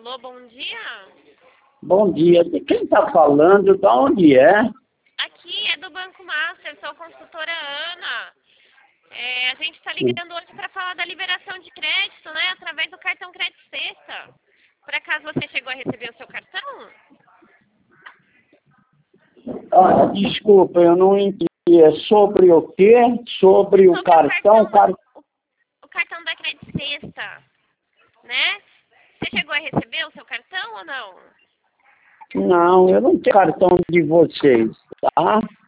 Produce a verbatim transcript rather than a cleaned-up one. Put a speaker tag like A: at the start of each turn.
A: Alô, bom dia.
B: Bom dia. De quem está falando? De onde é?
A: Aqui é do Banco Master, sou a consultora Ana. É, a gente está ligando hoje para falar da liberação de crédito, né, através do cartão Crédito Sexta. Por acaso você chegou a receber o seu cartão?
B: Ah, desculpa, eu não entendi. É sobre o quê? Sobre o
A: Sobre
B: cartão?
A: o cartão, o, o cartão da Crédito Sexta, né? Você chegou a receber o seu cartão ou não?
B: Não, eu não tenho cartão de vocês, tá?